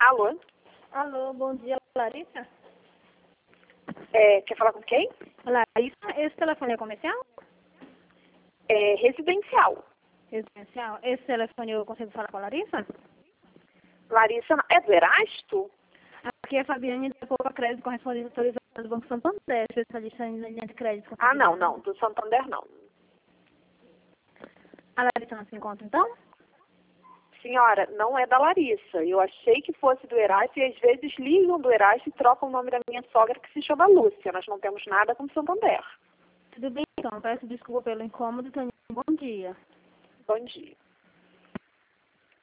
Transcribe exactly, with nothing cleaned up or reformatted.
Alô? Alô, bom dia, Larissa? É, quer falar com quem? Larissa, esse telefone é comercial? É residencial. Residencial? Esse telefone eu consigo falar com a Larissa? Larissa, é do Erasto? Aqui é a Fabiane da Poupa Crédito, correspondente autorizada do Banco Santander, especialista em linha de crédito. Ah, não, não, do Santander não. A Larissa não se encontra, então? Senhora, não é da Larissa. Eu achei que fosse do Erasto e às vezes ligam do Erasto e trocam o nome da minha sogra que se chama Lúcia. Nós não temos nada com Santander. Tudo bem, então. Peço desculpa pelo incômodo e tenha um bom dia. Bom dia.